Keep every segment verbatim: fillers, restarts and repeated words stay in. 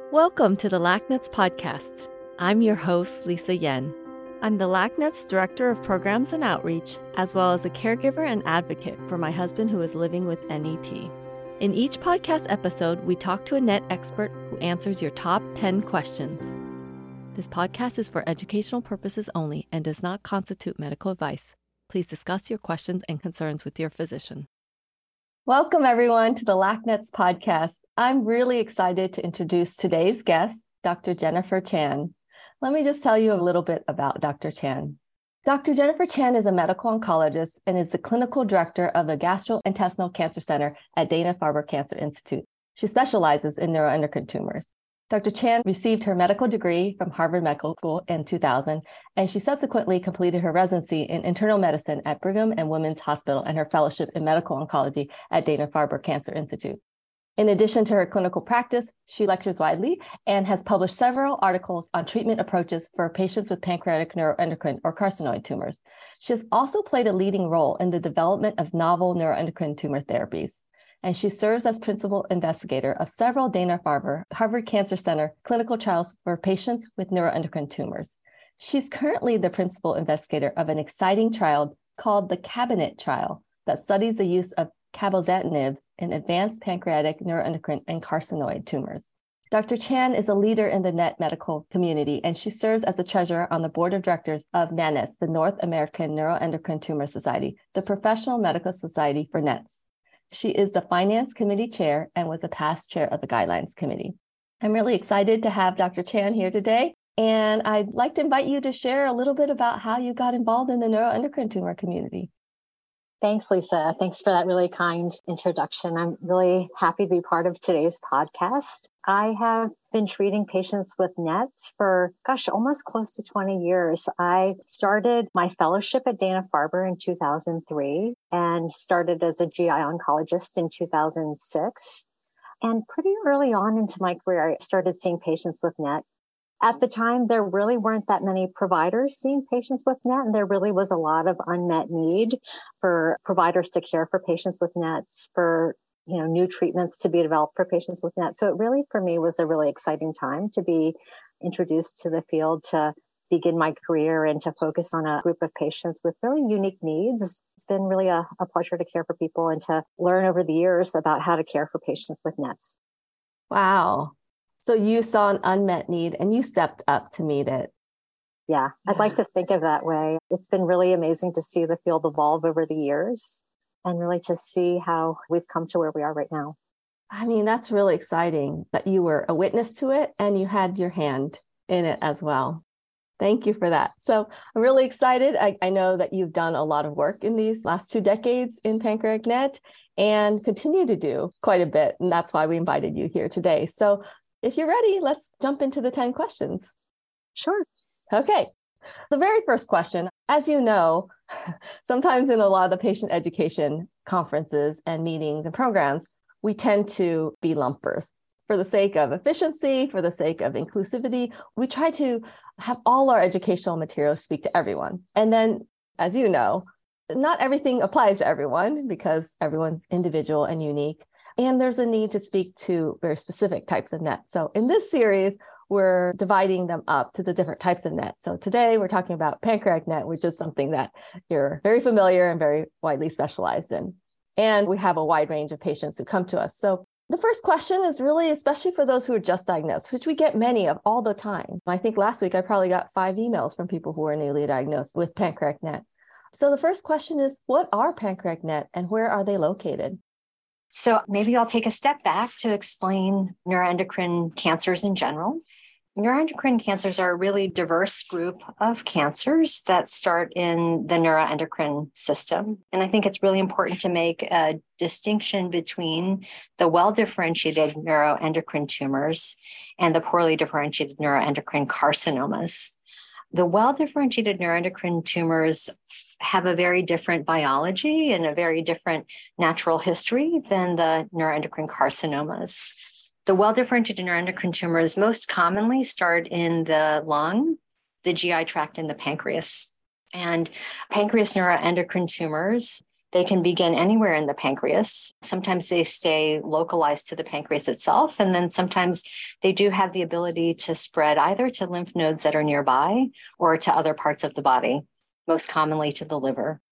Welcome to the LACNet's podcast. I'm your host, Lisa Yen. I'm the LACNet's Director of Programs and Outreach, as well as a caregiver and advocate for my husband who is living with N E T. In each podcast episode, we talk to a N E T expert who answers your top ten questions. This podcast is for educational purposes only and does not constitute medical advice. Please discuss your questions and concerns with your physician. Welcome, everyone, to the LACNet's podcast. I'm really excited to introduce today's guest, Doctor Jennifer Chan. Let me just tell you a little bit about Doctor Chan. Doctor Jennifer Chan is a medical oncologist and is the clinical director of the Gastrointestinal Cancer Center at Dana-Farber Cancer Institute. She specializes in neuroendocrine tumors. Doctor Chan received her medical degree from Harvard Medical School in two thousand, and she subsequently completed her residency in internal medicine at Brigham and Women's Hospital and her fellowship in medical oncology at Dana-Farber Cancer Institute. In addition to her clinical practice, she lectures widely and has published several articles on treatment approaches for patients with pancreatic neuroendocrine or carcinoid tumors. She has also played a leading role in the development of novel neuroendocrine tumor therapies, and she serves as principal investigator of several Dana-Farber Harvard Cancer Center clinical trials for patients with neuroendocrine tumors. She's currently the principal investigator of an exciting trial called the CABINET trial that studies the use of cabozantinib in advanced pancreatic neuroendocrine and carcinoid tumors. Doctor Chan is a leader in the N E T medical community, and she serves as a treasurer on the board of directors of NANETS, the North American Neuroendocrine Tumor Society, the professional medical society for N E Ts. She is the finance committee chair and was a past chair of the guidelines committee. I'm really excited to have Doctor Chan here today, and I'd like to invite you to share a little bit about how you got involved in the neuroendocrine tumor community. Thanks, Lisa. Thanks for that really kind introduction. I'm really happy to be part of today's podcast. I have been treating patients with N E Ts for, gosh, almost close to twenty years. I started my fellowship at Dana-Farber in two thousand three and started as a G I oncologist in two thousand six. And pretty early on into my career, I started seeing patients with N E T. At the time, there really weren't that many providers seeing patients with N E T, and there really was a lot of unmet need for providers to care for patients with N E Ts, for you know new treatments to be developed for patients with N E T. So it really, for me, was a really exciting time to be introduced to the field, to begin my career and to focus on a group of patients with really unique needs. It's been really a, a pleasure to care for people and to learn over the years about how to care for patients with N E Ts. Wow. So you saw an unmet need and you stepped up to meet it. Yeah, I'd like to think of that way. It's been really amazing to see the field evolve over the years and really to see how we've come to where we are right now. I mean, that's really exciting that you were a witness to it and you had your hand in it as well. Thank you for that. So I'm really excited. I, I know that you've done a lot of work in these last two decades in pancreatic N E T and continue to do quite a bit. And that's why we invited you here today. So if you're ready, let's jump into the ten questions. Sure. Okay. The very first question, as you know, sometimes in a lot of the patient education conferences and meetings and programs, we tend to be lumpers. For the sake of efficiency, for the sake of inclusivity, we try to have all our educational materials speak to everyone. And then, as you know, not everything applies to everyone because everyone's individual and unique. And there's a need to speak to very specific types of N E T. So in this series, we're dividing them up to the different types of N E T. So today we're talking about pancreatic N E T, which is something that you're very familiar and very widely specialized in. And we have a wide range of patients who come to us. So the first question is really, especially for those who are just diagnosed, which we get many of all the time. I think last week I probably got five emails from people who are newly diagnosed with pancreatic N E T. So the first question is, what are pancreatic N E T and where are they located? So maybe I'll take a step back to explain neuroendocrine cancers in general. Neuroendocrine cancers are a really diverse group of cancers that start in the neuroendocrine system. And I think it's really important to make a distinction between the well-differentiated neuroendocrine tumors and the poorly differentiated neuroendocrine carcinomas. The well-differentiated neuroendocrine tumors have a very different biology and a very different natural history than the neuroendocrine carcinomas. The well-differentiated neuroendocrine tumors most commonly start in the lung, the G I tract, and the pancreas. And pancreas neuroendocrine tumors They can begin anywhere in the pancreas. Sometimes they stay localized to the pancreas itself, and then sometimes they do have the ability to spread either to lymph nodes that are nearby or to other parts of the body, most commonly to the liver.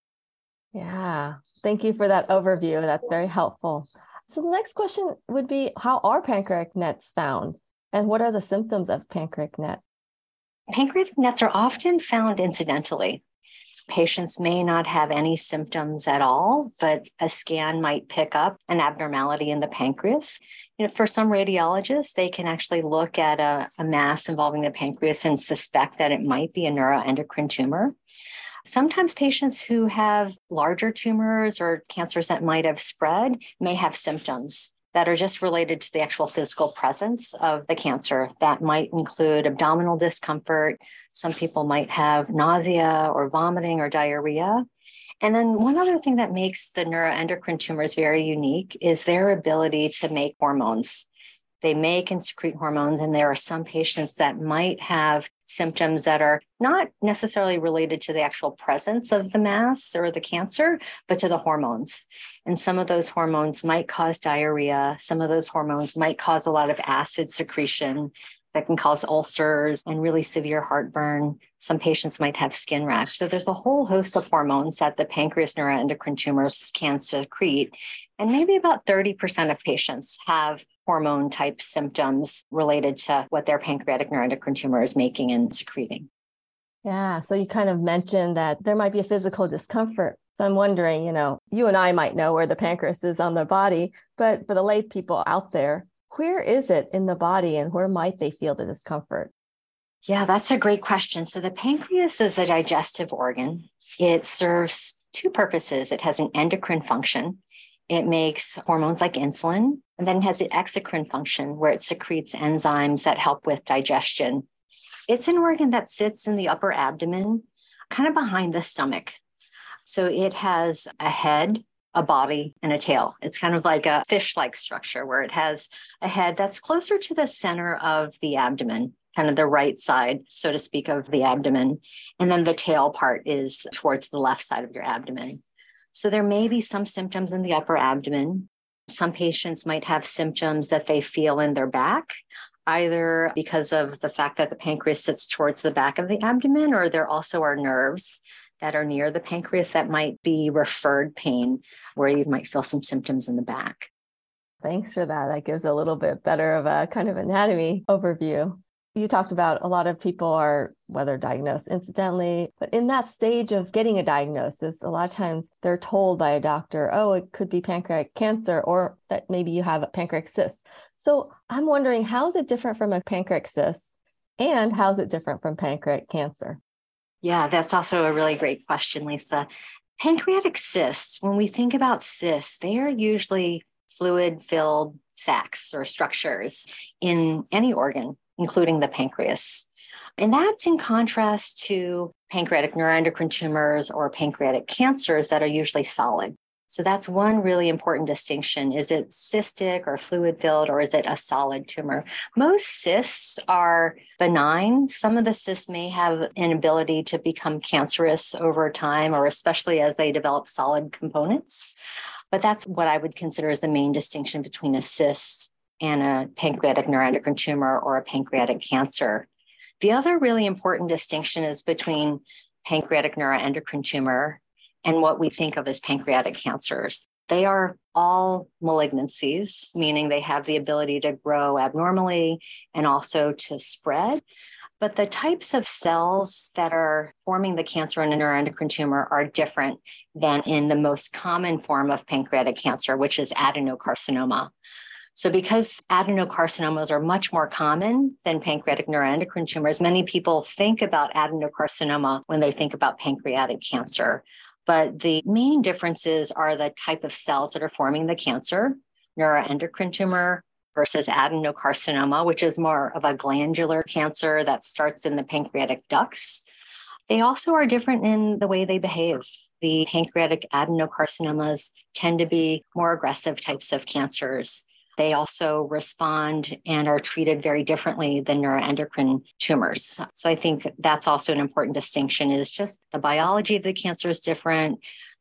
Yeah, thank you for that overview. That's very helpful. So the next question would be, how are pancreatic nets found? And what are the symptoms of pancreatic net? Pancreatic nets are often found incidentally. Patients may not have any symptoms at all, but a scan might pick up an abnormality in the pancreas. You know, for some radiologists, they can actually look at a, a mass involving the pancreas and suspect that it might be a neuroendocrine tumor. Sometimes patients who have larger tumors or cancers that might have spread may have symptoms that are just related to the actual physical presence of the cancer. That might include abdominal discomfort. Some people might have nausea or vomiting or diarrhea. And then one other thing that makes the neuroendocrine tumors very unique is their ability to make hormones. They make and secrete hormones, and there are some patients that might have symptoms that are not necessarily related to the actual presence of the mass or the cancer, but to the hormones. And some of those hormones might cause diarrhea. Some of those hormones might cause a lot of acid secretion that can cause ulcers and really severe heartburn. Some patients might have skin rash. So there's a whole host of hormones that the pancreas neuroendocrine tumors can secrete. And maybe about thirty percent of patients have hormone type symptoms related to what their pancreatic neuroendocrine tumor is making and secreting. Yeah. So you kind of mentioned that there might be a physical discomfort. So I'm wondering, you know, you and I might know where the pancreas is on the body, but for the lay people out there, where is it in the body and where might they feel the discomfort? Yeah, that's a great question. So the pancreas is a digestive organ. It serves two purposes. It has an endocrine function. It makes hormones like insulin, and then it has an exocrine function where it secretes enzymes that help with digestion. It's an organ that sits in the upper abdomen, kind of behind the stomach. So it has a head, a body, and a tail. It's kind of like a fish-like structure where it has a head that's closer to the center of the abdomen, kind of the right side, so to speak, of the abdomen. And then the tail part is towards the left side of your abdomen. So there may be some symptoms in the upper abdomen. Some patients might have symptoms that they feel in their back, either because of the fact that the pancreas sits towards the back of the abdomen, or there also are nerves that are near the pancreas that might be referred pain, where you might feel some symptoms in the back. Thanks for that. That gives a little bit better of a kind of anatomy overview. You talked about a lot of people are whether diagnosed incidentally, but in that stage of getting a diagnosis, a lot of times they're told by a doctor, oh, it could be pancreatic cancer, or that maybe you have a pancreatic cyst. So I'm wondering, how is it different from a pancreatic cyst, and how is it different from pancreatic cancer? Yeah, that's also a really great question, Lisa. Pancreatic cysts, when we think about cysts, they are usually fluid-filled sacs or structures in any organ, including the pancreas. And that's in contrast to pancreatic neuroendocrine tumors or pancreatic cancers that are usually solid. So that's one really important distinction. Is it cystic or fluid-filled, or is it a solid tumor? Most cysts are benign. Some of the cysts may have an ability to become cancerous over time, or especially as they develop solid components. But that's what I would consider as the main distinction between a cyst and a pancreatic neuroendocrine tumor or a pancreatic cancer. The other really important distinction is between pancreatic neuroendocrine tumor and what we think of as pancreatic cancers. They are all malignancies, meaning they have the ability to grow abnormally and also to spread. But the types of cells that are forming the cancer in a neuroendocrine tumor are different than in the most common form of pancreatic cancer, which is adenocarcinoma. So because adenocarcinomas are much more common than pancreatic neuroendocrine tumors, many people think about adenocarcinoma when they think about pancreatic cancer. But the main differences are the type of cells that are forming the cancer, neuroendocrine tumor versus adenocarcinoma, which is more of a glandular cancer that starts in the pancreatic ducts. They also are different in the way they behave. The pancreatic adenocarcinomas tend to be more aggressive types of cancers. They also respond and are treated very differently than neuroendocrine tumors. So I think that's also an important distinction, is just the biology of the cancer is different.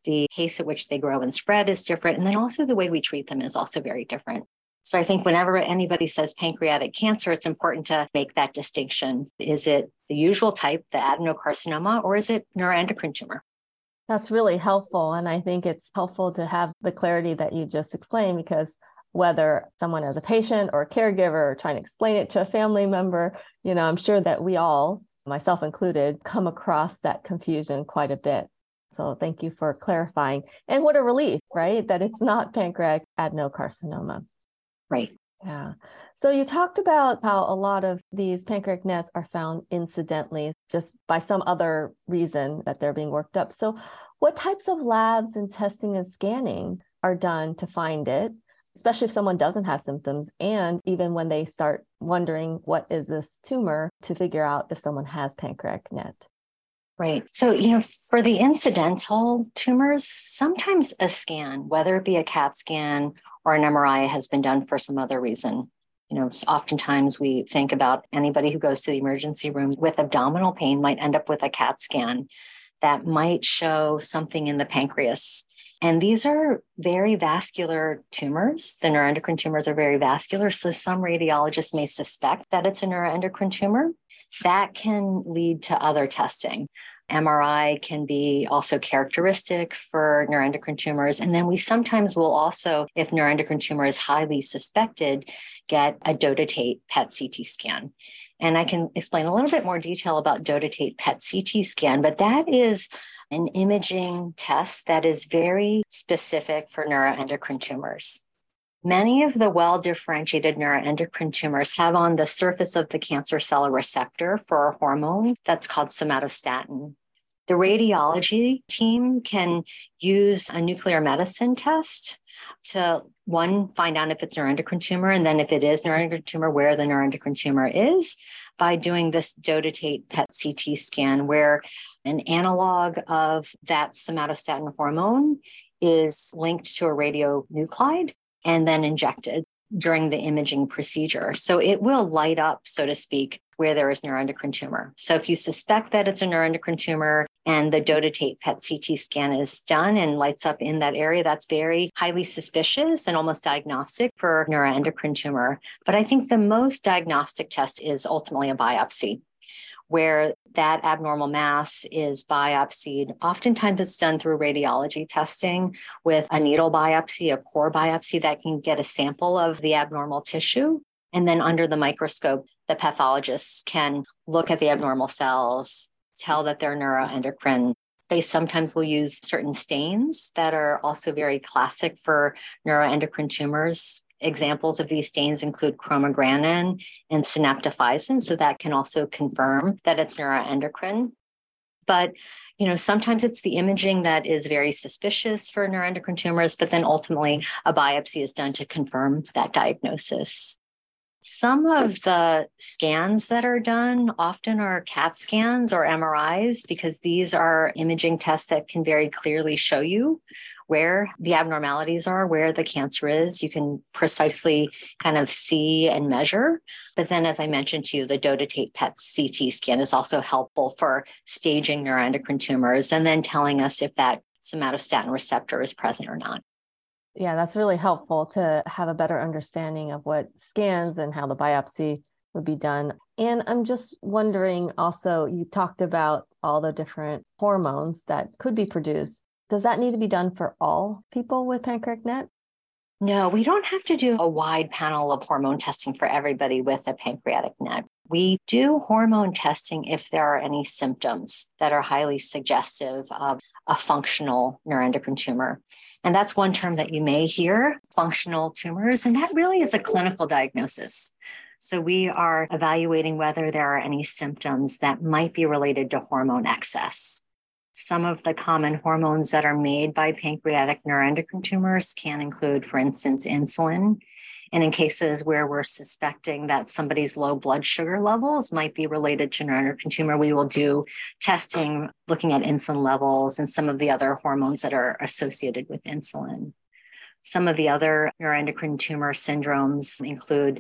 The pace at which they grow and spread is different. And then also the way we treat them is also very different. So I think whenever anybody says pancreatic cancer, it's important to make that distinction. Is it the usual type, the adenocarcinoma, or is it neuroendocrine tumor? That's really helpful. And I think it's helpful to have the clarity that you just explained, because whether someone as a patient or a caregiver or trying to explain it to a family member, you know, I'm sure that we all, myself included, come across that confusion quite a bit. So thank you for clarifying. And what a relief, right? That it's not pancreatic adenocarcinoma. Right. Yeah. So you talked about how a lot of these pancreatic nets are found incidentally, just by some other reason that they're being worked up. So what types of labs and testing and scanning are done to find it, especially if someone doesn't have symptoms, and even when they start wondering, what is this tumor, to figure out if someone has pancreatic net? Right. So, you know, for the incidental tumors, sometimes a scan, whether it be a CAT scan or an M R I, has been done for some other reason. You know, oftentimes we think about anybody who goes to the emergency room with abdominal pain might end up with a CAT scan that might show something in the pancreas. And these are very vascular tumors. The neuroendocrine tumors are very vascular. So some radiologists may suspect that it's a neuroendocrine tumor. That can lead to other testing. M R I can be also characteristic for neuroendocrine tumors. And then we sometimes will also, if neuroendocrine tumor is highly suspected, get a dotatate P E T C T scan. And I can explain a little bit more detail about dotatate P E T C T scan, but that is an imaging test that is very specific for neuroendocrine tumors. Many of the well-differentiated neuroendocrine tumors have on the surface of the cancer cell a receptor for a hormone that's called somatostatin. The radiology team can use a nuclear medicine test to, one, find out if it's neuroendocrine tumor, and then if it is neuroendocrine tumor, where the neuroendocrine tumor is, by doing this dotatate P E T C T scan, where an analog of that somatostatin hormone is linked to a radionuclide and then injected during the imaging procedure. So it will light up, so to speak, where there is neuroendocrine tumor. So if you suspect that it's a neuroendocrine tumor and the dotatate P E T C T scan is done and lights up in that area, that's very highly suspicious and almost diagnostic for neuroendocrine tumor. But I think the most diagnostic test is ultimately a biopsy, where that abnormal mass is biopsied. Oftentimes it's done through radiology testing with a needle biopsy, a core biopsy that can get a sample of the abnormal tissue. And then under the microscope, the pathologists can look at the abnormal cells, tell that they're neuroendocrine. They sometimes will use certain stains that are also very classic for neuroendocrine tumors. Examples of these stains include chromogranin and synaptophysin, so that can also confirm that it's neuroendocrine. But, you know, sometimes it's the imaging that is very suspicious for neuroendocrine tumors, but then ultimately a biopsy is done to confirm that diagnosis. Some of the scans that are done often are CAT scans or M R Is, because these are imaging tests that can very clearly show you where the abnormalities are, where the cancer is. You can precisely kind of see and measure. But then, as I mentioned to you, the dotatate P E T C T scan is also helpful for staging neuroendocrine tumors and then telling us if that somatostatin receptor is present or not. Yeah, that's really helpful to have a better understanding of what scans and how the biopsy would be done. And I'm just wondering also, you talked about all the different hormones that could be produced. Does that need to be done for all people with pancreatic net? No, we don't have to do a wide panel of hormone testing for everybody with a pancreatic net. We do hormone testing if there are any symptoms that are highly suggestive of a functional neuroendocrine tumor. And that's one term that you may hear, functional tumors, and that really is a clinical diagnosis. So we are evaluating whether there are any symptoms that might be related to hormone excess. Some of the common hormones that are made by pancreatic neuroendocrine tumors can include, for instance, insulin. And in cases where we're suspecting that somebody's low blood sugar levels might be related to neuroendocrine tumor, we will do testing looking at insulin levels and some of the other hormones that are associated with insulin. Some of the other neuroendocrine tumor syndromes include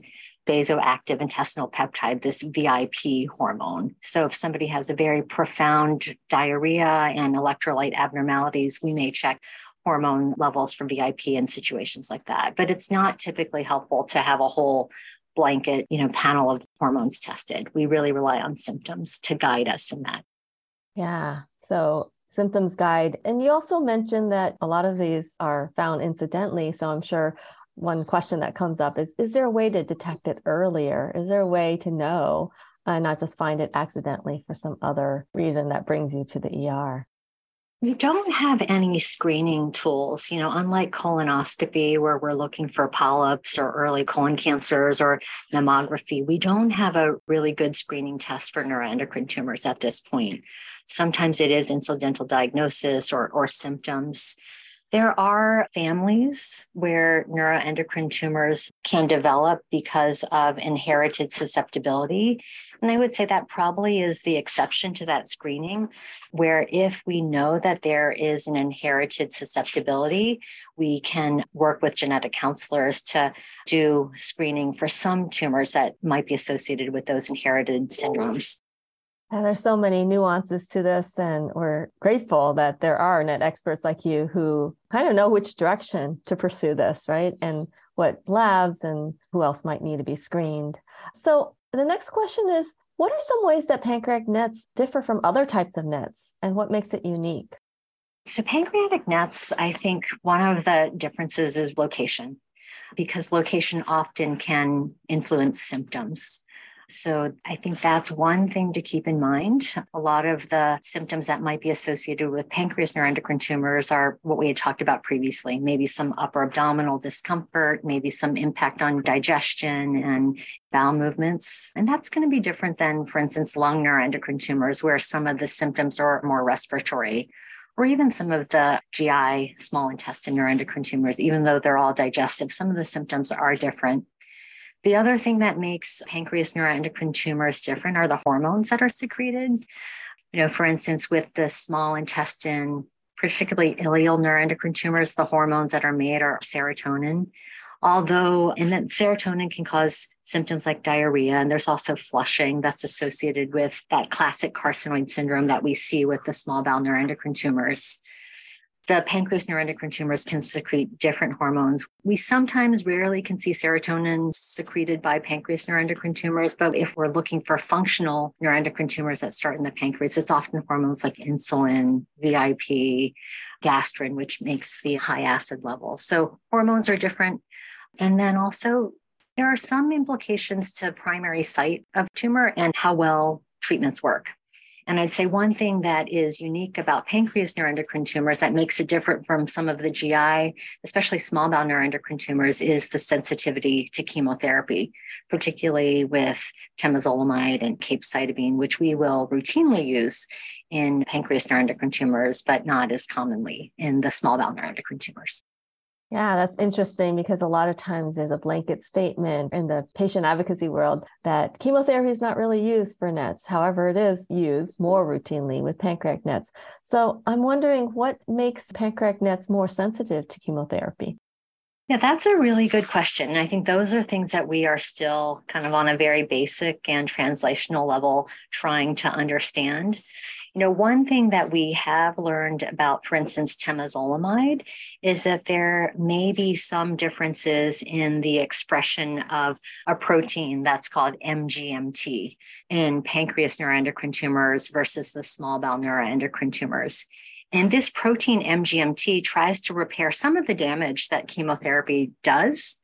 vasoactive intestinal peptide, this V I P hormone. So if somebody has a very profound diarrhea and electrolyte abnormalities, we may check hormone levels for V I P in situations like that. But it's not typically helpful to have a whole blanket, you know, panel of hormones tested. We really rely on symptoms to guide us in that. Yeah. So symptoms guide. And you also mentioned that a lot of these are found incidentally. So I'm sure one question that comes up is, is there a way to detect it earlier? Is there a way to know and not just find it accidentally for some other reason that brings you to the E R? We don't have any screening tools, you know, unlike colonoscopy, where we're looking for polyps or early colon cancers or mammography. We don't have a really good screening test for neuroendocrine tumors at this point. Sometimes it is incidental diagnosis or, or symptoms. There are families where neuroendocrine tumors can develop because of inherited susceptibility. And I would say that probably is the exception to that screening, where if we know that there is an inherited susceptibility, we can work with genetic counselors to do screening for some tumors that might be associated with those inherited syndromes. And there's so many nuances to this, and we're grateful that there are net experts like you who kind of know which direction to pursue this, right? And what labs and who else might need to be screened. So the next question is, what are some ways that pancreatic nets differ from other types of nets, and what makes it unique? So pancreatic nets, I think one of the differences is location, because location often can influence symptoms. So I think that's one thing to keep in mind. A lot of the symptoms that might be associated with pancreas neuroendocrine tumors are what we had talked about previously, maybe some upper abdominal discomfort, maybe some impact on digestion and bowel movements. And that's going to be different than, for instance, lung neuroendocrine tumors, where some of the symptoms are more respiratory, or even some of the G I, small intestine neuroendocrine tumors. Even though they're all digestive, some of the symptoms are different. The other thing that makes pancreas neuroendocrine tumors different are the hormones that are secreted. You know, for instance, with the small intestine, particularly ileal neuroendocrine tumors, the hormones that are made are serotonin. Although, and then serotonin can cause symptoms like diarrhea, and there's also flushing that's associated with that classic carcinoid syndrome that we see with the small bowel neuroendocrine tumors. The pancreas neuroendocrine tumors can secrete different hormones. We sometimes rarely can see serotonin secreted by pancreas neuroendocrine tumors, but if we're looking for functional neuroendocrine tumors that start in the pancreas, it's often hormones like insulin, V I P, gastrin, which makes the high acid level. So hormones are different. And then also there are some implications to primary site of tumor and how well treatments work. And I'd say one thing that is unique about pancreas neuroendocrine tumors that makes it different from some of the G I, especially small bowel neuroendocrine tumors, is the sensitivity to chemotherapy, particularly with temozolomide and capecitabine, which we will routinely use in pancreas neuroendocrine tumors, but not as commonly in the small bowel neuroendocrine tumors. Yeah, that's interesting because a lot of times there's a blanket statement in the patient advocacy world that chemotherapy is not really used for nets. However, it is used more routinely with pancreatic nets. So I'm wondering what makes pancreatic nets more sensitive to chemotherapy? Yeah, that's a really good question. And I think those are things that we are still kind of on a very basic and translational level trying to understand. You know, one thing that we have learned about, for instance, temozolomide, is that there may be some differences in the expression of a protein that's called M G M T in pancreas neuroendocrine tumors versus the small bowel neuroendocrine tumors. And this protein M G M T tries to repair some of the damage that chemotherapy does.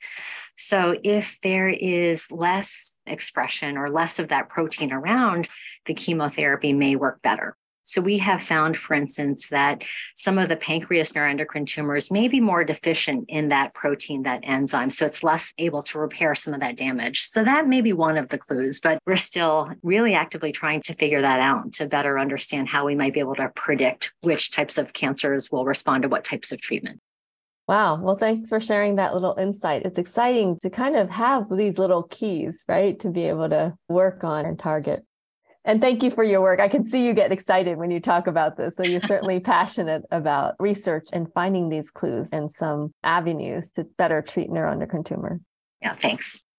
So if there is less expression or less of that protein around, the chemotherapy may work better. So we have found, for instance, that some of the pancreas neuroendocrine tumors may be more deficient in that protein, that enzyme. So it's less able to repair some of that damage. So that may be one of the clues, but we're still really actively trying to figure that out to better understand how we might be able to predict which types of cancers will respond to what types of treatment. Wow. Well, thanks for sharing that little insight. It's exciting to kind of have these little keys, right, to be able to work on and target. And thank you for your work. I can see you get excited when you talk about this. So you're certainly passionate about research and finding these clues and some avenues to better treat neuroendocrine tumor. Yeah, thanks.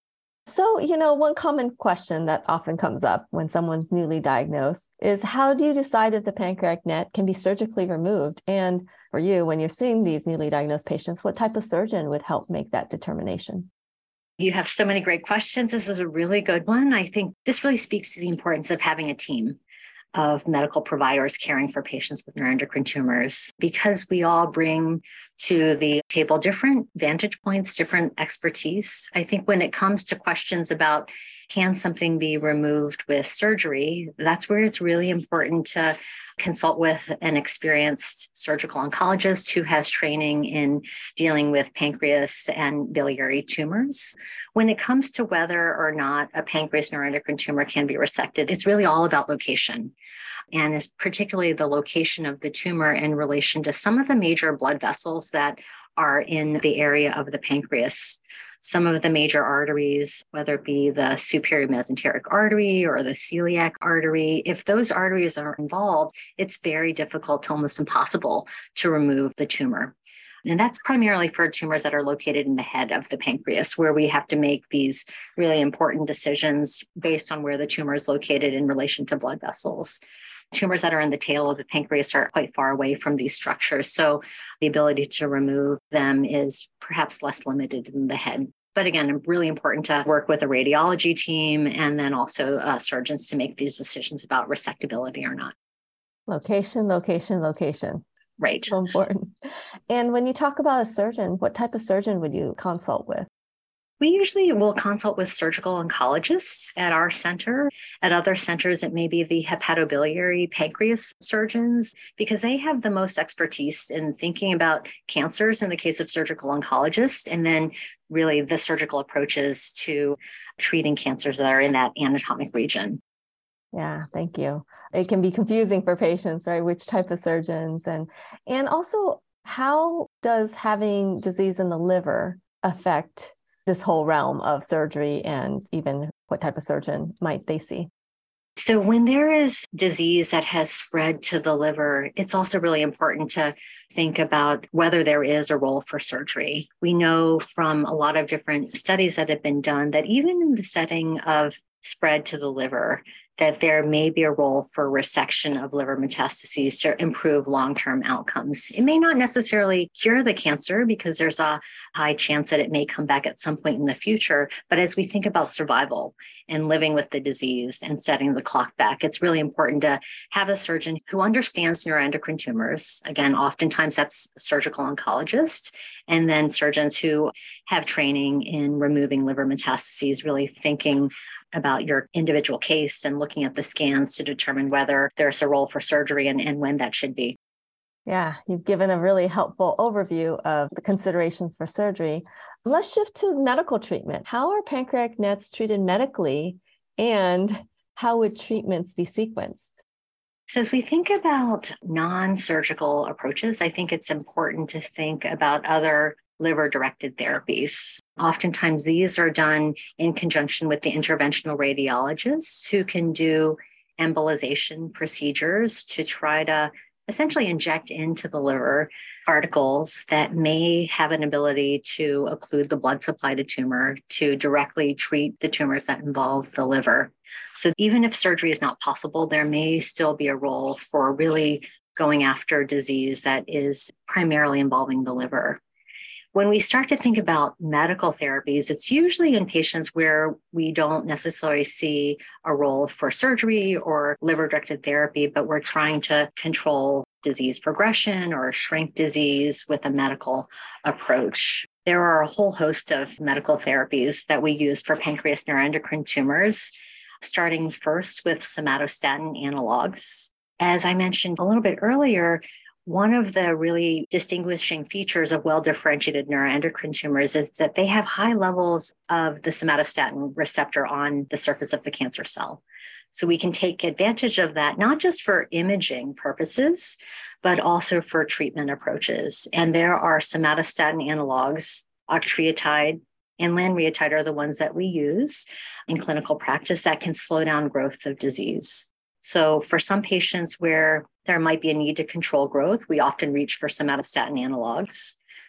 So, you know, one common question that often comes up when someone's newly diagnosed is how do you decide if the pancreatic net can be surgically removed? And for you, when you're seeing these newly diagnosed patients, what type of surgeon would help make that determination? You have so many great questions. This is a really good one. I think this really speaks to the importance of having a team of medical providers caring for patients with neuroendocrine tumors, because we all bring to the table different vantage points, different expertise. I think when it comes to questions about can something be removed with surgery, that's where it's really important to consult with an experienced surgical oncologist who has training in dealing with pancreas and biliary tumors. When it comes to whether or not a pancreas neuroendocrine tumor can be resected, it's really all about location. And it's particularly the location of the tumor in relation to some of the major blood vessels that are in the area of the pancreas. Some of the major arteries, whether it be the superior mesenteric artery or the celiac artery, if those arteries are involved, it's very difficult to almost impossible to remove the tumor. And that's primarily for tumors that are located in the head of the pancreas, where we have to make these really important decisions based on where the tumor is located in relation to blood vessels. Tumors that are in the tail of the pancreas are quite far away from these structures, so the ability to remove them is perhaps less limited in the head. But again, really important to work with a radiology team and then also uh, surgeons to make these decisions about resectability or not. Location, location, location. Right. So important. And when you talk about a surgeon, what type of surgeon would you consult with? We usually will consult with surgical oncologists at our center. At other centers, it may be the hepatobiliary pancreas surgeons, because they have the most expertise in thinking about cancers in the case of surgical oncologists, and then really the surgical approaches to treating cancers that are in that anatomic region. Yeah, thank you. It can be confusing for patients, right? Which type of surgeons and and also how does having disease in the liver affect this whole realm of surgery, and even what type of surgeon might they see? So when there is disease that has spread to the liver, it's also really important to think about whether there is a role for surgery. We know from a lot of different studies that have been done that even in the setting of spread to the liver, that there may be a role for resection of liver metastases to improve long-term outcomes. It may not necessarily cure the cancer because there's a high chance that it may come back at some point in the future. But as we think about survival and living with the disease and setting the clock back, it's really important to have a surgeon who understands neuroendocrine tumors. Again, oftentimes that's a surgical oncologist, and then surgeons who have training in removing liver metastases, really thinking about your individual case and looking at the scans to determine whether there's a role for surgery and, and when that should be. Yeah, you've given a really helpful overview of the considerations for surgery. Let's shift to medical treatment. How are pancreatic nets treated medically, and how would treatments be sequenced? So as we think about non-surgical approaches, I think it's important to think about other liver-directed therapies. Oftentimes, these are done in conjunction with the interventional radiologists who can do embolization procedures to try to essentially inject into the liver particles that may have an ability to occlude the blood supply to tumor to directly treat the tumors that involve the liver. So even if surgery is not possible, there may still be a role for really going after disease that is primarily involving the liver. When we start to think about medical therapies, it's usually in patients where we don't necessarily see a role for surgery or liver-directed therapy, but we're trying to control disease progression or shrink disease with a medical approach. There are a whole host of medical therapies that we use for pancreas neuroendocrine tumors, starting first with somatostatin analogs. As I mentioned a little bit earlier, one of the really distinguishing features of well-differentiated neuroendocrine tumors is that they have high levels of the somatostatin receptor on the surface of the cancer cell. So we can take advantage of that, not just for imaging purposes, but also for treatment approaches. And there are somatostatin analogs, octreotide and lanreotide are the ones that we use in clinical practice that can slow down growth of disease. So for some patients where there might be a need to control growth, we often reach for somatostatin analogs.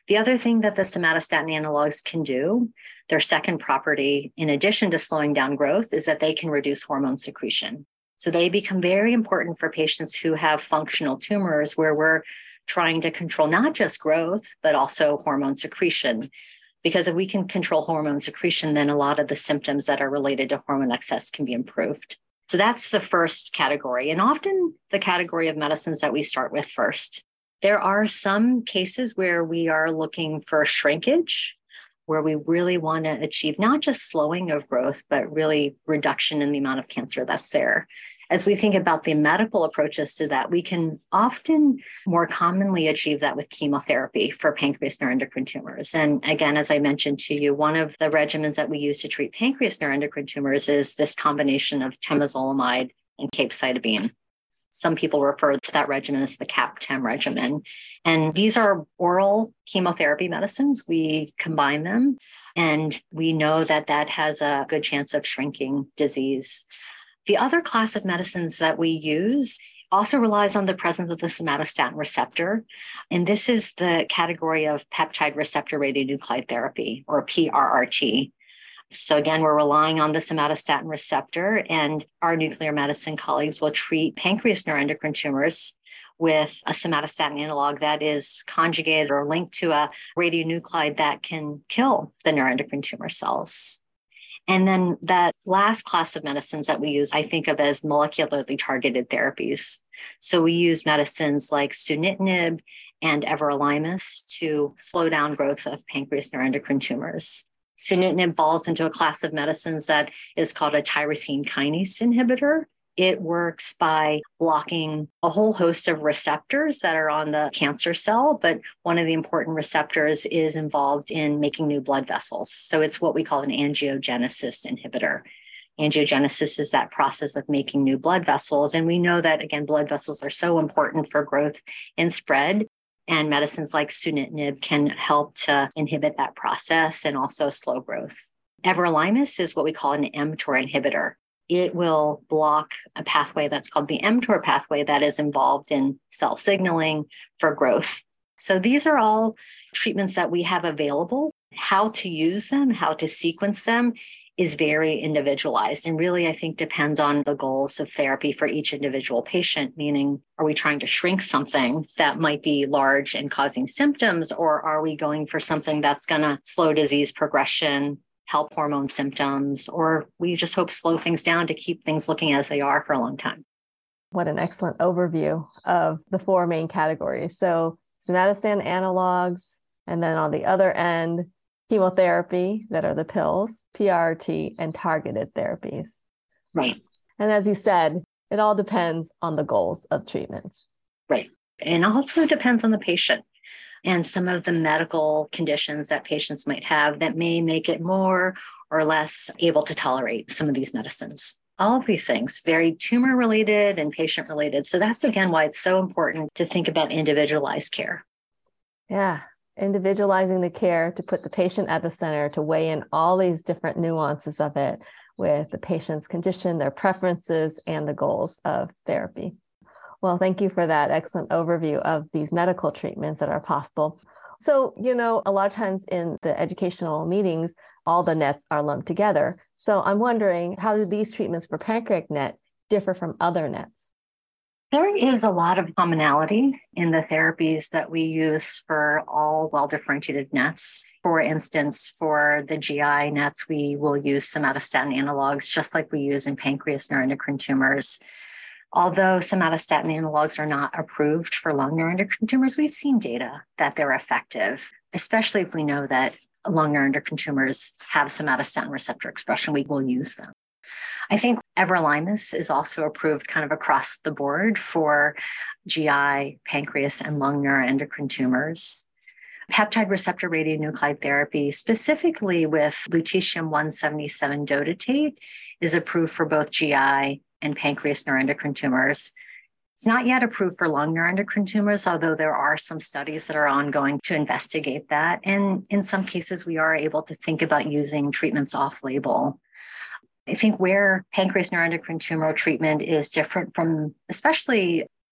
The other thing that the somatostatin analogs can do, their second property, in addition to slowing down growth, is that they can reduce hormone secretion. So they become very important for patients who have functional tumors where we're trying to control not just growth, but also hormone secretion. Because if we can control hormone secretion, then a lot of the symptoms that are related to hormone excess can be improved. So that's the first category, and often the category of medicines that we start with first. There are some cases where we are looking for shrinkage, where we really want to achieve not just slowing of growth, but really reduction in the amount of cancer that's there. As we think about the medical approaches to that, we can often more commonly achieve that with chemotherapy for pancreas neuroendocrine tumors. And again, as I mentioned to you, one of the regimens that we use to treat pancreas neuroendocrine tumors is this combination of temozolomide and capecitabine. Some people refer to that regimen as the CAP-TEM regimen. And these are oral chemotherapy medicines. We combine them, and we know that that has a good chance of shrinking disease. The other class of medicines that we use also relies on the presence of the somatostatin receptor. And this is the category of peptide receptor radionuclide therapy, or P R R T. So again, we're relying on the somatostatin receptor, and our nuclear medicine colleagues will treat pancreas neuroendocrine tumors with a somatostatin analog that is conjugated or linked to a radionuclide that can kill the neuroendocrine tumor cells. And then that last class of medicines that we use, I think of as molecularly targeted therapies. So we use medicines like sunitinib and everolimus to slow down growth of pancreas neuroendocrine tumors. Sunitinib falls into a class of medicines that is called a tyrosine kinase inhibitor. It works by blocking a whole host of receptors that are on the cancer cell, but one of the important receptors is involved in making new blood vessels. So it's what we call an angiogenesis inhibitor. Angiogenesis is that process of making new blood vessels. And we know that, again, blood vessels are so important for growth and spread. And medicines like sunitinib can help to inhibit that process and also slow growth. Everolimus is what we call an mTOR inhibitor. It will block a pathway that's called the mTOR pathway that is involved in cell signaling for growth. So these are all treatments that we have available. How to use them, how to sequence them is very individualized, and really, I think, depends on the goals of therapy for each individual patient, meaning, are we trying to shrink something that might be large and causing symptoms, or are we going for something that's going to slow disease progression, help hormone symptoms, or we just hope slow things down to keep things looking as they are for a long time. What an excellent overview of the four main categories. So somatostatin analogs, and then on the other end, chemotherapy, that are the pills, P R R T, and targeted therapies. Right. And as you said, it all depends on the goals of treatments. Right. And also depends on the patient and some of the medical conditions that patients might have that may make it more or less able to tolerate some of these medicines. All of these things, very tumor related and patient related. So that's, again, why it's so important to think about individualized care. Yeah. Individualizing the care to put the patient at the center, to weigh in all these different nuances of it with the patient's condition, their preferences, and the goals of therapy. Well, thank you for that excellent overview of these medical treatments that are possible. So, you know, a lot of times in the educational meetings, all the NETs are lumped together. So I'm wondering, how do these treatments for pancreatic NET differ from other NETs? There is a lot of commonality in the therapies that we use for all well-differentiated NETs. For instance, for the G I NETs, we will use somatostatin analogs, just like we use in pancreas neuroendocrine tumors. Although somatostatin analogs are not approved for lung neuroendocrine tumors, we've seen data that they're effective, especially if we know that lung neuroendocrine tumors have somatostatin receptor expression, we will use them. I think everolimus is also approved kind of across the board for G I, pancreas, and lung neuroendocrine tumors. Peptide receptor radionuclide therapy, specifically with lutetium one seventy-seven dotatate, is approved for both G I and pancreas neuroendocrine tumors. It's not yet approved for lung neuroendocrine tumors, although there are some studies that are ongoing to investigate that. And in some cases, we are able to think about using treatments off-label. I think where pancreas neuroendocrine tumor treatment is different from especially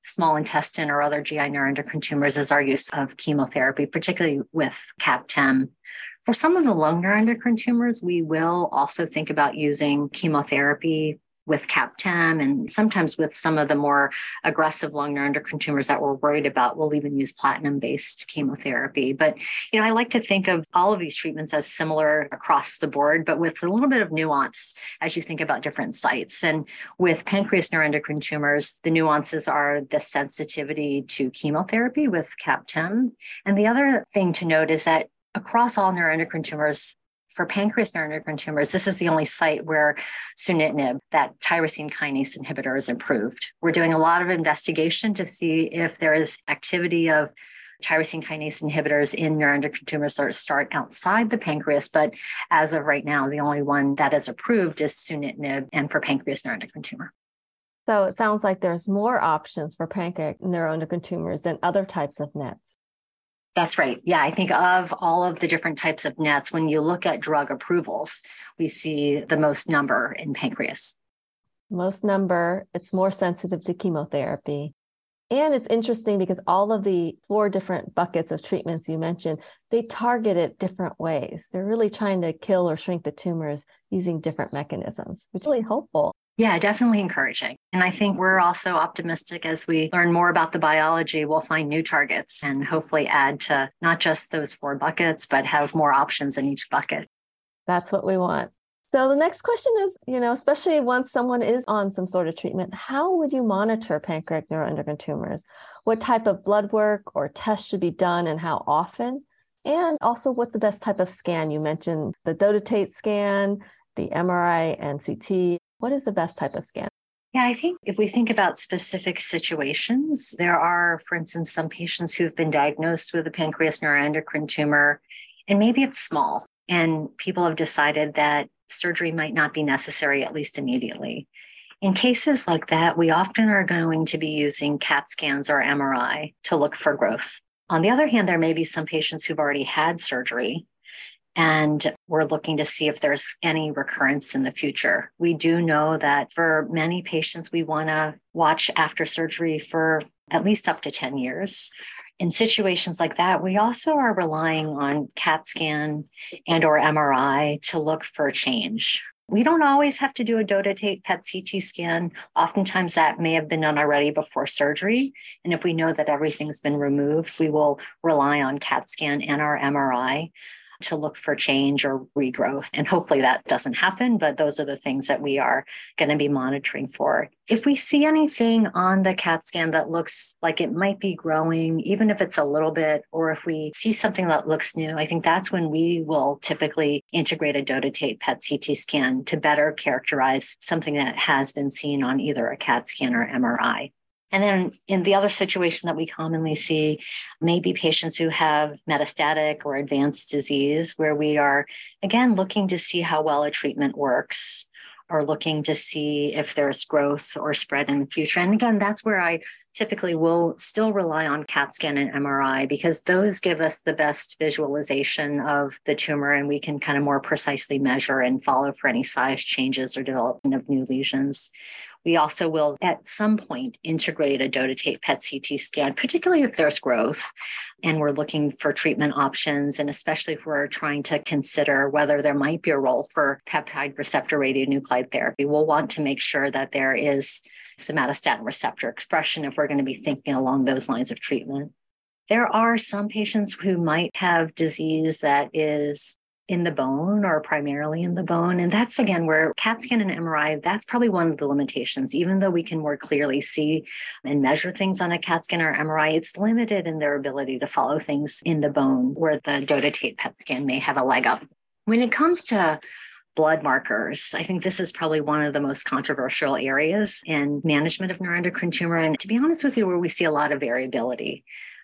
small intestine or other G I neuroendocrine tumors is our use of chemotherapy, particularly with CAP-TEM. For some of the lung neuroendocrine tumors, we will also think about using chemotherapy with CAP-TEM, and sometimes with some of the more aggressive lung neuroendocrine tumors that we're worried about, we'll even use platinum-based chemotherapy. But, you know, I like to think of all of these treatments as similar across the board, but with a little bit of nuance as you think about different sites. And with pancreas neuroendocrine tumors, the nuances are the sensitivity to chemotherapy with CAP-TEM. And the other thing to note is that across all neuroendocrine tumors, for pancreas neuroendocrine tumors, this is the only site where sunitinib, that tyrosine kinase inhibitor, is approved. We're doing a lot of investigation to see if there is activity of tyrosine kinase inhibitors in neuroendocrine tumors that start outside the pancreas. But as of right now, the only one that is approved is sunitinib, and for pancreas neuroendocrine tumor. So it sounds like there's more options for pancreatic neuroendocrine tumors than other types of N E Ts. That's right. Yeah, I think of all of the different types of N E Ts, when you look at drug approvals, we see the most number in pancreas. Most number, it's more sensitive to chemotherapy. And it's interesting because all of the four different buckets of treatments you mentioned, they target it different ways. They're really trying to kill or shrink the tumors using different mechanisms, which is really hopeful. Yeah, definitely encouraging. And I think we're also optimistic as we learn more about the biology, we'll find new targets and hopefully add to not just those four buckets, but have more options in each bucket. That's what we want. So the next question is, you know, especially once someone is on some sort of treatment, how would you monitor pancreatic neuroendocrine tumors? What type of blood work or test should be done and how often? And also, what's the best type of scan? You mentioned the dotatate scan, the M R I and C T. What is the best type of scan? Yeah, I think if we think about specific situations, there are, for instance, some patients who've been diagnosed with a pancreas neuroendocrine tumor, and maybe it's small, and people have decided that surgery might not be necessary, at least immediately. In cases like that, we often are going to be using CAT scans or M R I to look for growth. On the other hand, there may be some patients who've already had surgery, and we're looking to see if there's any recurrence in the future. We do know that for many patients, we want to watch after surgery for at least up to ten years. In situations like that, we also are relying on CAT scan and or M R I to look for change. We don't always have to do a dotatate P E T C T scan. Oftentimes that may have been done already before surgery. And if we know that everything's been removed, we will rely on CAT scan and our M R I to look for change or regrowth. And hopefully that doesn't happen, but those are the things that we are going to be monitoring for. If we see anything on the CAT scan that looks like it might be growing, even if it's a little bit, or if we see something that looks new, I think that's when we will typically integrate a dotatate P E T C T scan to better characterize something that has been seen on either a CAT scan or M R I. And then in the other situation that we commonly see, maybe patients who have metastatic or advanced disease, where we are, again, looking to see how well a treatment works, or looking to see if there's growth or spread in the future. And again, that's where I typically will still rely on CAT scan and M R I, because those give us the best visualization of the tumor, and we can kind of more precisely measure and follow for any size changes or development of new lesions. We also will, at some point, integrate a dotatate P E T C T scan, particularly if there's growth and we're looking for treatment options, and especially if we're trying to consider whether there might be a role for peptide receptor radionuclide therapy. We'll want to make sure that there is somatostatin receptor expression if we're going to be thinking along those lines of treatment. There are some patients who might have disease that is in the bone or primarily in the bone. And that's, again, where CAT scan and M R I, that's probably one of the limitations. Even though we can more clearly see and measure things on a CAT scan or M R I, it's limited in their ability to follow things in the bone, where the dotatate P E T scan may have a leg up. When it comes to blood markers, I think this is probably one of the most controversial areas in management of neuroendocrine tumor. And to be honest with you, where we see a lot of variability.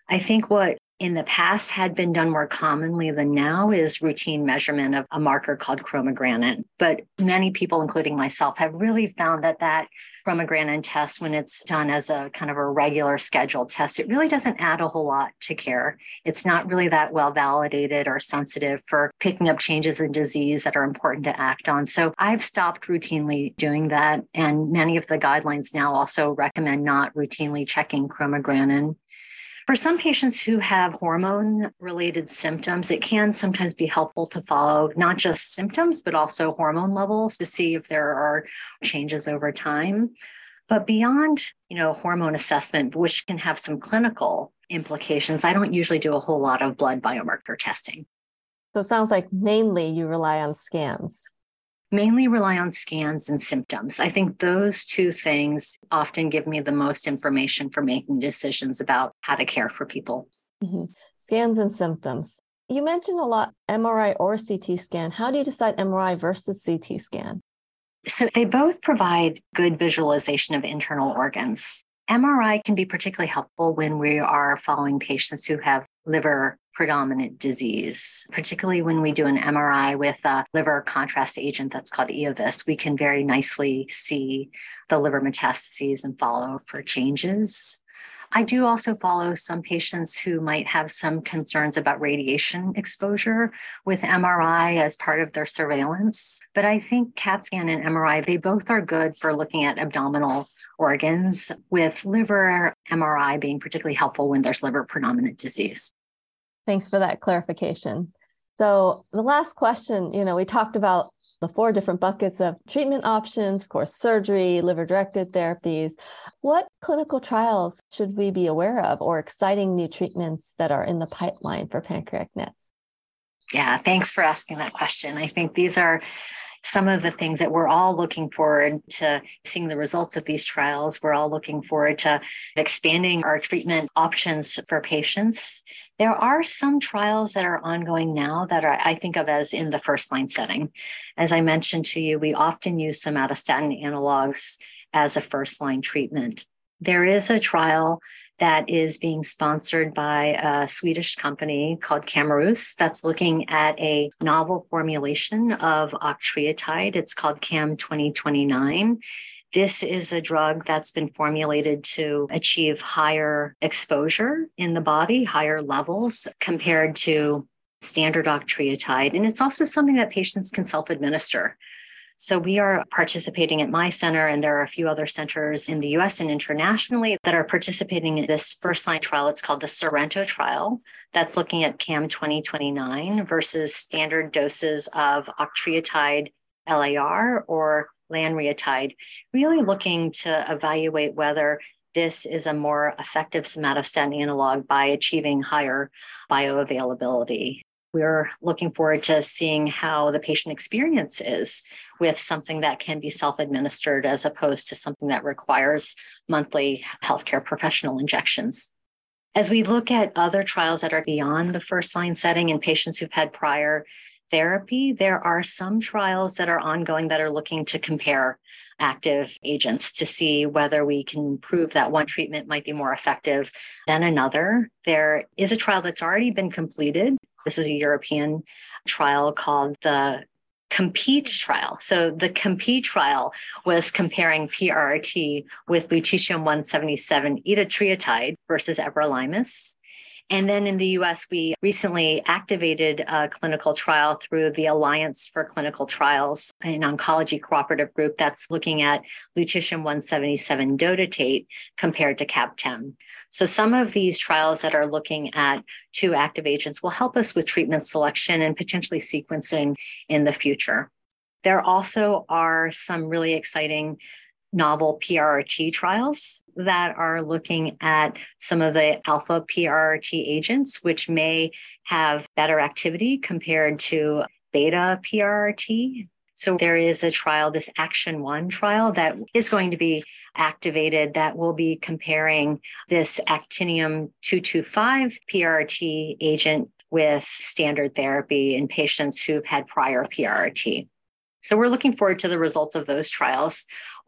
I think what in the past had been done more commonly than now is routine measurement of a marker called chromogranin. But many people, including myself, have really found that that chromogranin test, when it's done as a kind of a regular scheduled test, it really doesn't add a whole lot to care. It's not really that well validated or sensitive for picking up changes in disease that are important to act on. So I've stopped routinely doing that. And many of the guidelines now also recommend not routinely checking chromogranin. For some patients who have hormone-related symptoms, it can sometimes be helpful to follow not just symptoms, but also hormone levels to see if there are changes over time. But beyond, you know, hormone assessment, which can have some clinical implications, I don't usually do a whole lot of blood biomarker testing. So it sounds like mainly you rely on scans. Mainly rely on scans and symptoms. I think those two things often give me the most information for making decisions about how to care for people. Mm-hmm. Scans and symptoms. You mentioned a lot M R I or C T scan. How do you decide M R I versus C T scan? So they both provide good visualization of internal organs. M R I can be particularly helpful when we are following patients who have liver predominant disease, particularly when we do an M R I with a liver contrast agent that's called Eovis. We can very nicely see the liver metastases and follow for changes. I do also follow some patients who might have some concerns about radiation exposure with M R I as part of their surveillance. But I think CAT scan and M R I, they both are good for looking at abdominal organs, with liver M R I being particularly helpful when there's liver predominant disease. Thanks for that clarification. So the last question, you know, we talked about the four different buckets of treatment options, of course, surgery, liver-directed therapies. What clinical trials should we be aware of or exciting new treatments that are in the pipeline for pancreatic NETs? Yeah, thanks for asking that question. I think these are some of the things that we're all looking forward to seeing the results of these trials. We're all looking forward to expanding our treatment options for patients. There are some trials that are ongoing now that are, I think of as in the first line setting. As I mentioned to you, we often use somatostatin analogs as a first line treatment. There is a trial that is being sponsored by a Swedish company called Camurus that's looking at a novel formulation of octreotide. It's called C A M twenty twenty-nine. This is a drug that's been formulated to achieve higher exposure in the body, higher levels compared to standard octreotide. And it's also something that patients can self-administer. So we are participating at my center, and there are a few other centers in the U S and internationally that are participating in this first-line trial. It's called the Sorrento trial. That's looking at C A M twenty twenty-nine versus standard doses of octreotide L A R or lanreotide, really looking to evaluate whether this is a more effective somatostatin analog by achieving higher bioavailability. We're looking forward to seeing how the patient experience is with something that can be self-administered as opposed to something that requires monthly healthcare professional injections. As we look at other trials that are beyond the first line setting in patients who've had prior therapy, there are some trials that are ongoing that are looking to compare active agents to see whether we can prove that one treatment might be more effective than another. There is a trial that's already been completed. This is a European trial called the COMPETE trial. So the COMPETE trial was comparing P R R T with lutetium one seventy-seven etotriotide versus everolimus. And then in the U S, we recently activated a clinical trial through the Alliance for Clinical Trials, an oncology cooperative group that's looking at lutetium one seventy-seven dotatate compared to CAPTEM. So some of these trials that are looking at two active agents will help us with treatment selection and potentially sequencing in the future. There also are some really exciting novel P R R T trials that are looking at some of the alpha P R R T agents, which may have better activity compared to beta P R R T. So there is a trial, this Action one trial, that is going to be activated that will be comparing this actinium two twenty-five P R R T agent with standard therapy in patients who've had prior P R R T. So we're looking forward to the results of those trials.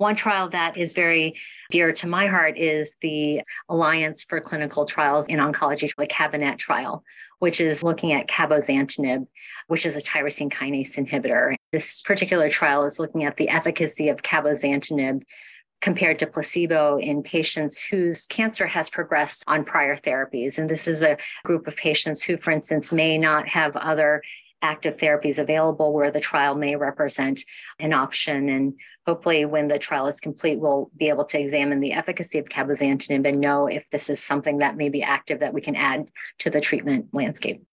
One trial that is very dear to my heart is the Alliance for Clinical Trials in Oncology, the CABINET trial, which is looking at cabozantinib, which is a tyrosine kinase inhibitor. This particular trial is looking at the efficacy of cabozantinib compared to placebo in patients whose cancer has progressed on prior therapies. And this is a group of patients who, for instance, may not have other active therapies available where the trial may represent an option. And hopefully when the trial is complete, we'll be able to examine the efficacy of cabozantinib and know if this is something that may be active that we can add to the treatment landscape.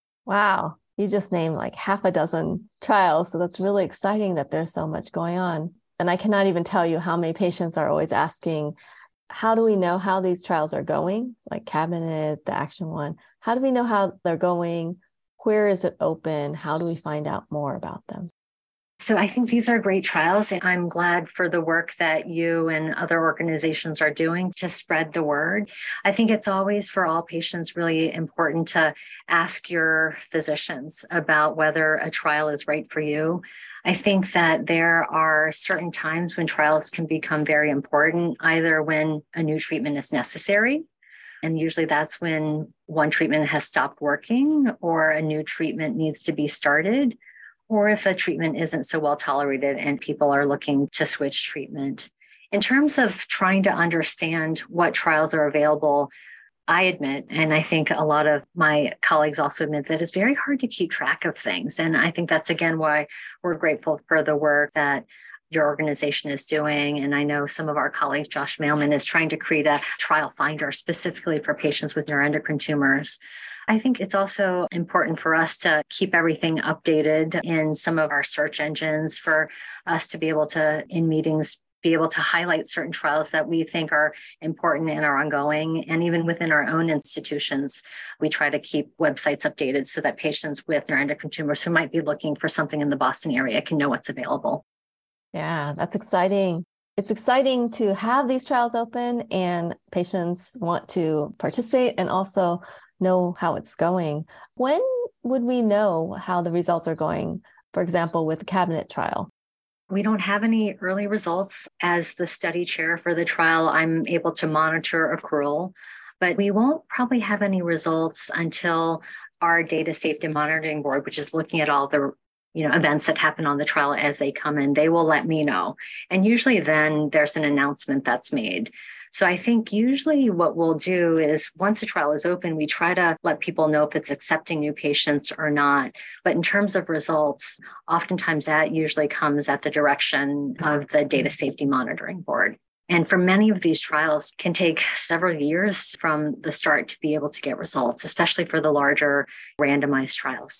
Wow. You just named like half a dozen trials. So that's really exciting that there's so much going on. And I cannot even tell you how many patients are always asking, how do we know how these trials are going? Like CABINET, the ACTION one. How do we know how they're going? Where is it open? How do we find out more about them? So I think these are great trials. And I'm glad for the work that you and other organizations are doing to spread the word. I think it's always for all patients really important to ask your physicians about whether a trial is right for you. I think that there are certain times when trials can become very important, either when a new treatment is necessary, and usually that's when one treatment has stopped working or a new treatment needs to be started, or if a treatment isn't so well tolerated and people are looking to switch treatment. In terms of trying to understand what trials are available, I admit, and I think a lot of my colleagues also admit, that it's very hard to keep track of things. And I think that's, again, why we're grateful for the work that your organization is doing. And I know some of our colleagues, Josh Mailman, is trying to create a trial finder specifically for patients with neuroendocrine tumors. I think it's also important for us to keep everything updated in some of our search engines, for us to be able to, in meetings, be able to highlight certain trials that we think are important and are ongoing. And even within our own institutions, we try to keep websites updated so that patients with neuroendocrine tumors who might be looking for something in the Boston area can know what's available. Yeah, that's exciting. It's exciting to have these trials open and patients want to participate and also know how it's going. When would we know how the results are going, for example, with the CABINET trial? We don't have any early results. As the study chair for the trial, I'm able to monitor accrual, but we won't probably have any results until our data safety monitoring board, which is looking at all the you know, events that happen on the trial as they come in, they will let me know. And usually then there's an announcement that's made. So I think usually what we'll do is once a trial is open, we try to let people know if it's accepting new patients or not. But in terms of results, oftentimes that usually comes at the direction of the data safety monitoring board. And for many of these trials, it can take several years from the start to be able to get results, especially for the larger randomized trials.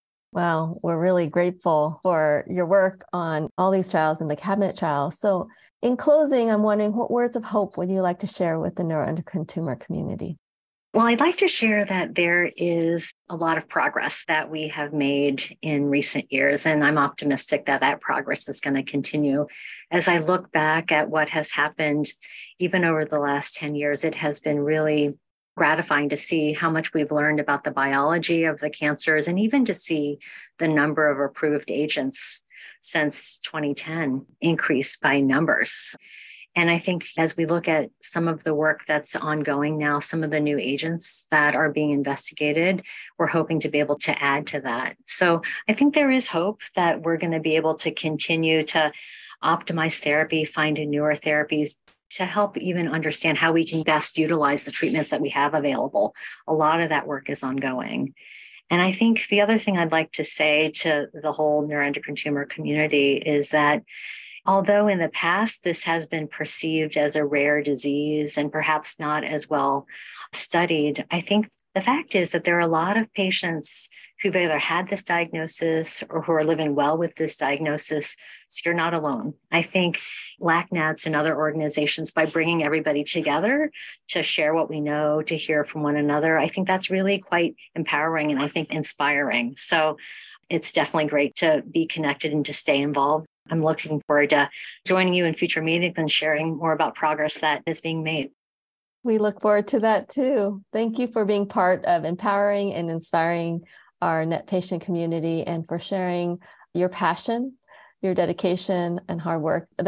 Well, we're really grateful for your work on all these trials and the CABINET trial. So in closing, I'm wondering, what words of hope would you like to share with the neuroendocrine tumor community? Well, I'd like to share that there is a lot of progress that we have made in recent years, and I'm optimistic that that progress is going to continue. As I look back at what has happened, even over the last ten years, it has been really gratifying to see how much we've learned about the biology of the cancers, and even to see the number of approved agents since twenty ten increase by numbers. And I think as we look at some of the work that's ongoing now, some of the new agents that are being investigated, we're hoping to be able to add to that. So I think there is hope that we're going to be able to continue to optimize therapy, find newer therapies, to help even understand how we can best utilize the treatments that we have available. A lot of that work is ongoing. And I think the other thing I'd like to say to the whole neuroendocrine tumor community is that although in the past this has been perceived as a rare disease and perhaps not as well studied, I think the fact is that there are a lot of patients who've either had this diagnosis or who are living well with this diagnosis. So you're not alone. I think LACNATS and other organizations, by bringing everybody together to share what we know, to hear from one another, I think that's really quite empowering and I think inspiring. So it's definitely great to be connected and to stay involved. I'm looking forward to joining you in future meetings and sharing more about progress that is being made. We look forward to that too. Thank you for being part of empowering and inspiring our N E T patient community and for sharing your passion, your dedication, and hard work. That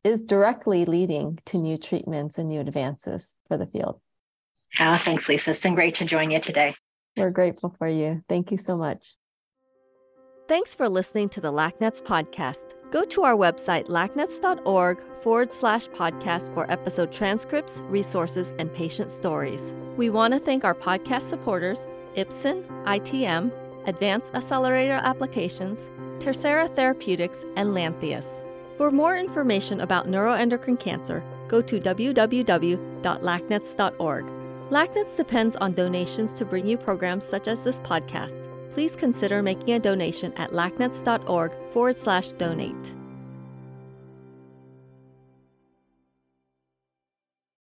is directly leading to new treatments and new advances for the field. Oh, thanks, Lisa. It's been great to join you today. We're grateful for you. Thank you so much. Thanks for listening to the LACNets podcast. Go to our website, lacnets.org forward slash podcast for episode transcripts, resources, and patient stories. We want to thank our podcast supporters, Ipsen, I T M, Advanced Accelerator Applications, Tercera Therapeutics, and Lantheus. For more information about neuroendocrine cancer, go to w w w dot lacnets dot org. LACNets depends on donations to bring you programs such as this podcast. Please consider making a donation at lacnets.org forward slash donate.